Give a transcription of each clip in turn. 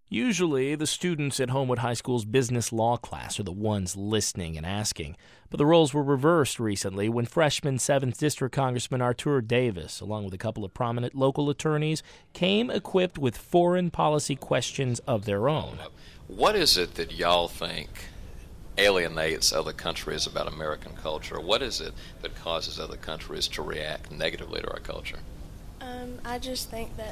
Usually, the students at Homewood High School's business law class are the ones listening and asking. But the roles were reversed recently when freshman 7th District Congressman Artur Davis, along with a couple of prominent local attorneys, came equipped with foreign policy questions of their own. What is it that y'all think alienates other countries about American culture? What is it that causes other countries to react negatively to our culture? I just think that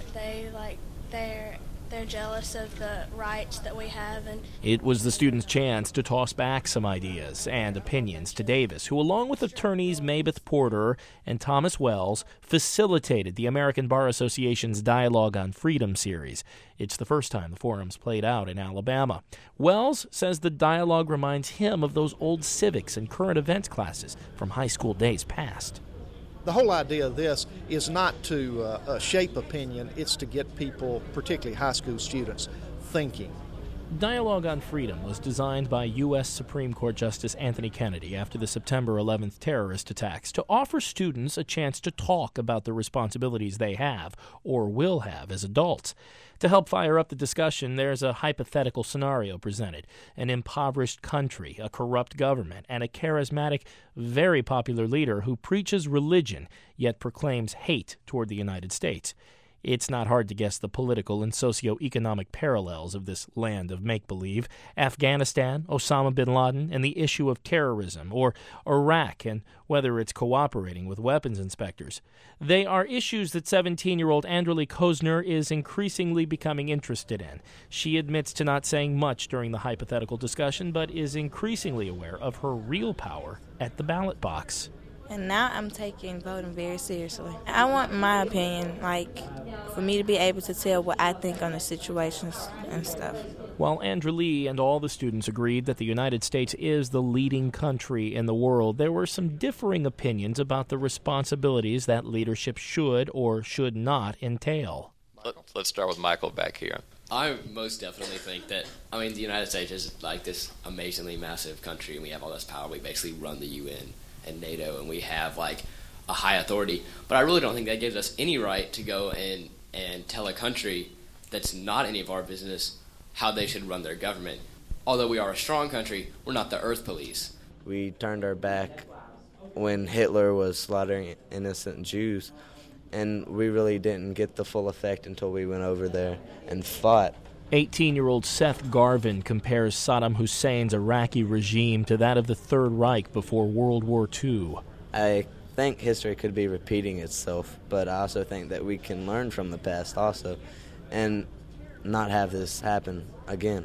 they're jealous of the rights that we have. And it was the students' chance to toss back some ideas and opinions to Davis, who, along with attorneys Mabeth Porter and Thomas Wells, facilitated the American Bar Association's Dialogue on Freedom series. It's the first time the forum's played out in Alabama. Wells says the dialogue reminds him of those old civics and current events classes from high school days past. The whole idea of this is not to shape opinion, it's to get people, particularly high school students, thinking. Dialogue on Freedom was designed by U.S. Supreme Court Justice Anthony Kennedy after the September 11th terrorist attacks to offer students a chance to talk about the responsibilities they have or will have as adults. To help fire up the discussion, there's a hypothetical scenario presented: an impoverished country, a corrupt government, and a charismatic, very popular leader who preaches religion yet proclaims hate toward the United States. It's not hard to guess the political and socioeconomic parallels of this land of make-believe: Afghanistan, Osama bin Laden, and the issue of terrorism, or Iraq and whether it's cooperating with weapons inspectors. They are issues that 17-year-old Andrely Kozner is increasingly becoming interested in. She admits to not saying much during the hypothetical discussion, but is increasingly aware of her real power at the ballot box. And now I'm taking voting very seriously. I want my opinion, for me to be able to tell what I think on the situations and stuff. While Andrely and all the students agreed that the United States is the leading country in the world, there were some differing opinions about the responsibilities that leadership should or should not entail. Let's start with Michael back here. I most definitely think that, the United States is this amazingly massive country, and we have all this power. We basically run the UN and NATO, and we have a high authority. But I really don't think that gives us any right to go and tell a country that's not any of our business how they should run their government. Although we are a strong country, we're not the earth police. We turned our back when Hitler was slaughtering innocent Jews, and we really didn't get the full effect until we went over there and fought. 18-year-old Seth Garvin compares Saddam Hussein's Iraqi regime to that of the Third Reich before World War II. I think history could be repeating itself, but I also think that we can learn from the past also and not have this happen again.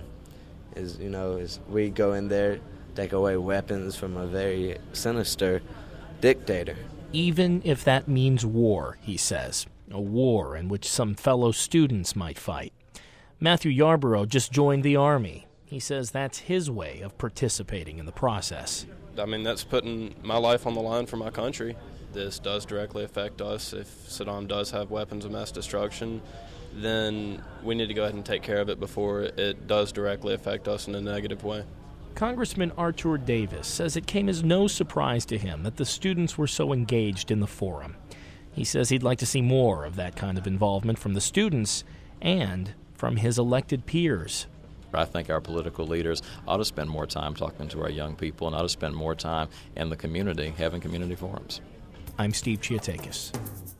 Is we go in there, take away weapons from a very sinister dictator. Even if that means war, he says, a war in which some fellow students might fight. Matthew Yarborough just joined the Army. He says that's his way of participating in the process. That's putting my life on the line for my country. This does directly affect us. If Saddam does have weapons of mass destruction, then we need to go ahead and take care of it before it does directly affect us in a negative way. Congressman Artur Davis says it came as no surprise to him that the students were so engaged in the forum. He says he'd like to see more of that kind of involvement from the students and from his elected peers. I think our political leaders ought to spend more time talking to our young people and ought to spend more time in the community having community forums. I'm Steve Chiatakis.